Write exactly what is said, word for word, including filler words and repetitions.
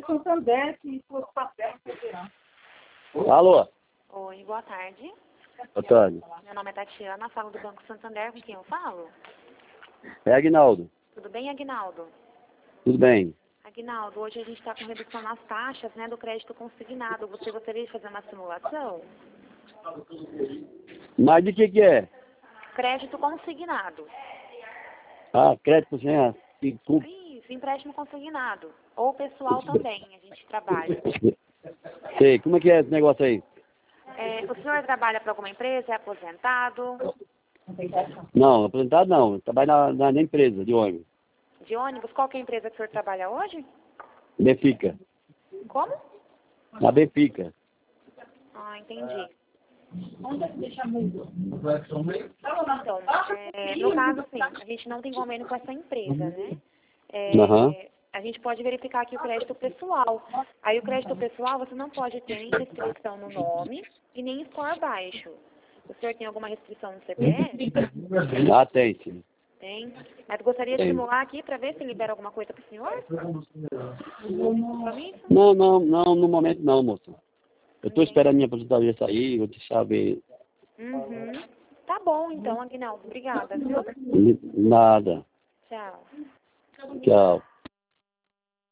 Santander, se fosse papel, federal. Alô? Oi, boa tarde. Boa tarde. Meu nome é Tatiana, falo do Banco Santander, com quem eu falo? É Aguinaldo. Tudo bem, Aguinaldo? Tudo bem. Aguinaldo, hoje a gente está com redução nas taxas, né, do crédito consignado. Você gostaria de fazer uma simulação? Mas de que que é? Crédito consignado. Ah, crédito sem a... Isso, empréstimo consignado. Ou pessoal também, a gente trabalha. Sei, como é que é esse negócio aí? É, o senhor trabalha para alguma empresa? É aposentado? Não, apresentado não. Eu trabalho na, na, na empresa de ônibus. De ônibus? Qual que é a empresa que o senhor trabalha hoje? Benfica. Como? Na Benfica. Ah, entendi. Onde é que deixa muito? Então, é, no caso, sim, a gente não tem convênio com essa empresa, né? É, Aham. A gente pode verificar aqui o crédito pessoal. Aí o crédito pessoal você não pode ter nem restrição no nome e nem score baixo. O senhor tem alguma restrição no C P F? Ah, tem, sim. Tem. Mas gostaria de Tem. simular aqui para ver se libera alguma coisa para o senhor? Compromisso? Não, não, não, no momento não, moça. Eu estou Entendi. esperando minha aposentadoria sair, vou deixar ver. Uhum. Tá bom, então, Aguinaldo. Obrigada, viu? Nada. Tchau. Tchau.